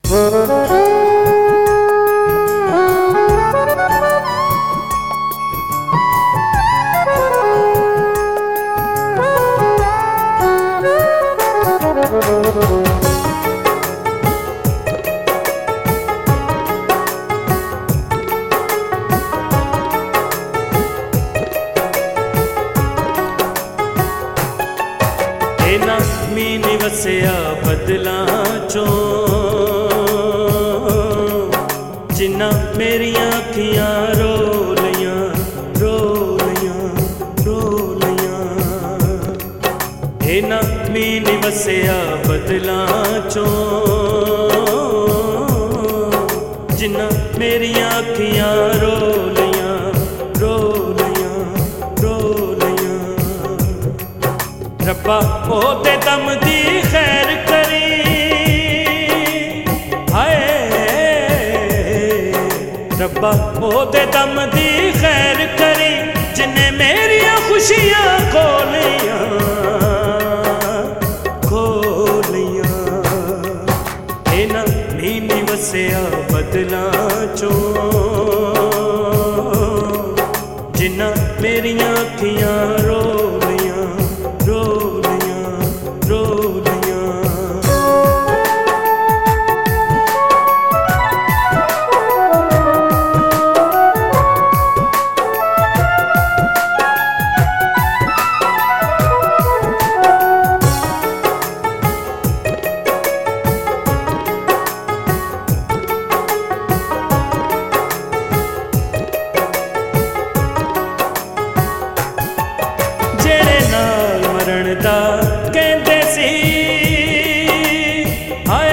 ना मीनी वसिया बदलां चों जिन्ना मेरियां अखियां रो लियां रो लियां रो लियां। हे ना मीनी वसिया बदलां चों जिन्ना मेरियां अखियां रो लियां रो लियां रो लियां। रब्बा ओते दम दी खैर करी, हाय रब्बा ओते दम दी खैर करी जिन्हें मेरियां खुशियां खोलियां खोलियां। हे ना मीनी वसिया बदलां चों जिन्ना मेरियां अखियां रो लियां रो लियां रो लियां। कहते सी हाय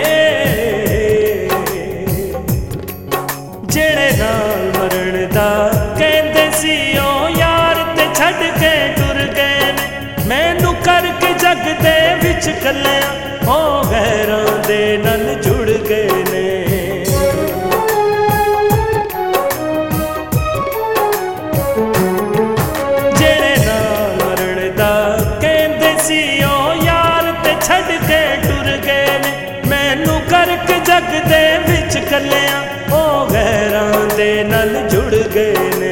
जेड़े नाल मरण दा कहते सी ओ यार ते छड़ के टुर गए ने। मैनू करके जग दे विच कलियां ओ गैरां दे नाल जुड़ गए ने। जग दे विच कलियां ओ गैरां दे नाल जुड़ गए ने।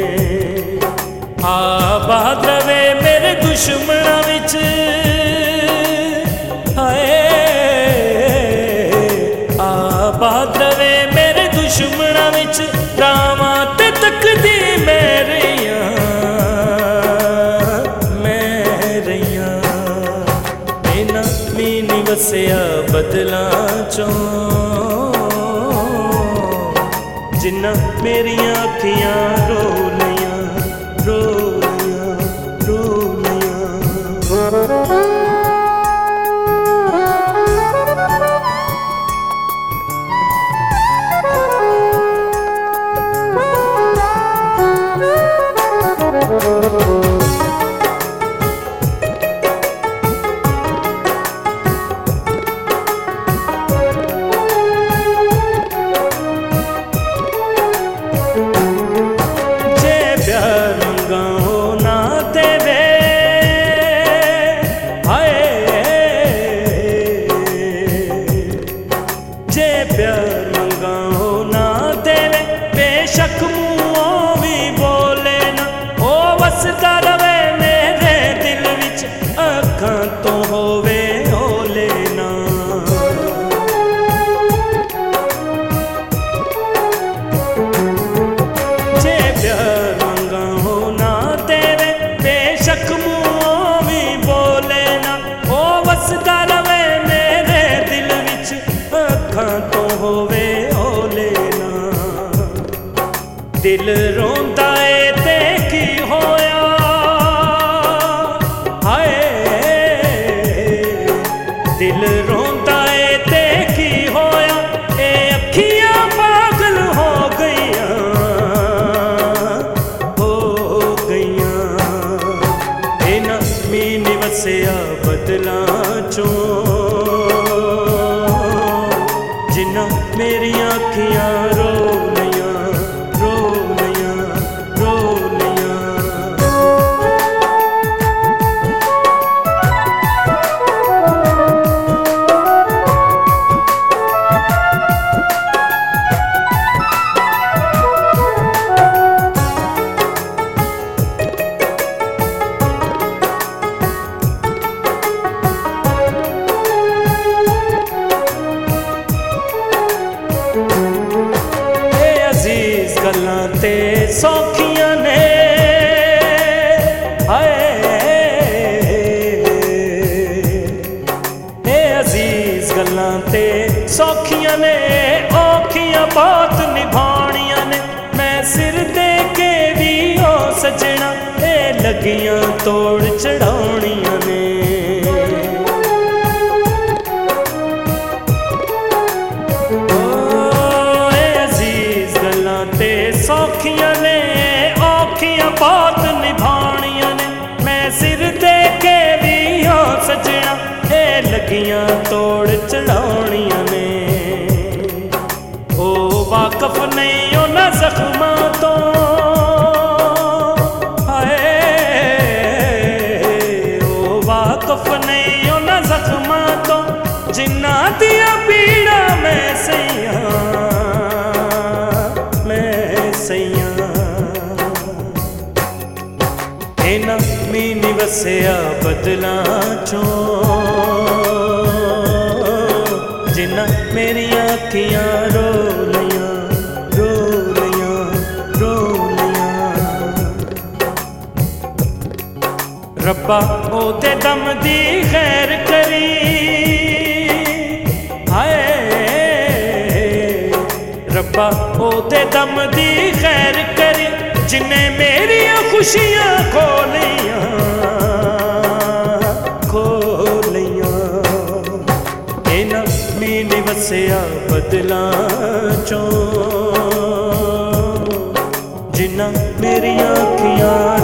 आबाद रवे मेरे दुश्मनां विच हाय आबाद रवे मेरे दुश्मनां विच रावां ते तकदी मेरियां मेरियां। इना मीनी वसिया बदलां चों जिन्ना मेरियां अखियां रो लियां रो लियां रो लियां। प्यार मंगाओ ना देवे बेशक मुँहों भी बोले ना ओ वसदा रवे मेरे दिल विच अखां तो होवे ओले ना। जे प्यार मंगाओ ना देवे बेशक मुँहों भी बोले ना ओ वसदा रवे मेरे दिल विच अखां तो होवे ओले ना। दिल रोंदा ए ते की होया हाय दिल रोंदा ए ते की होया ए अखियां पागल हो गईयां ए ना मीनी वसिया बदलां चों जिन्ना मेरियां अखियां रो लियां रो लियां रो लियां। सौखियां ने औखियां बहुत निभाणियां ने, मैं सिर दे के भी ओ सजना ए लगियां तोड़ चढ़ाउणियां ने। सौखियां ने औखियां बहुत निभाणियां ने, मैं सिर दे के भी हो सजना ए लगियां तोड़ चढ़ाउणियां ने। ओ वाकफ नहीं उन्हां जख्मां तो, हाय ओ वाकफ नहीं उन्हां जख्मां तो, जिन्हां दियां पीड़ां मैं सहियां ना मीनी वसिया बदलां चों, जिन्ना मेरियां अखियां रो लियां रो लियां रो लियां। रब्बा ओदे दम दी खैर करी, हाय रब्बा ओदे दम दी खैर करी, जिन्ने मेरियां खुशियां खोलियां खोलियां। इना मीनी वसिया बदलां चों, जिन्ना मेरियां अखियां